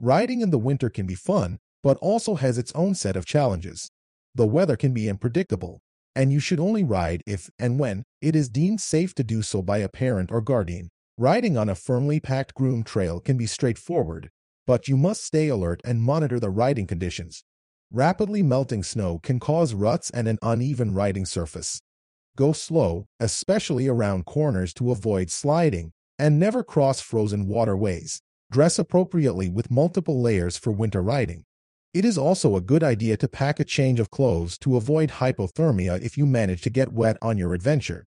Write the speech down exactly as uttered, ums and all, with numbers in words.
Riding in the winter can be fun, but also has its own set of challenges. The weather can be unpredictable, and you should only ride if and when it is deemed safe to do so by a parent or guardian. Riding on a firmly packed groomed trail can be straightforward, but you must stay alert and monitor the riding conditions. Rapidly melting snow can cause ruts and an uneven riding surface. Go slow, especially around corners to avoid sliding, and never cross frozen waterways. Dress appropriately with multiple layers for winter riding. It is also a good idea to pack a change of clothes to avoid hypothermia if you manage to get wet on your adventure.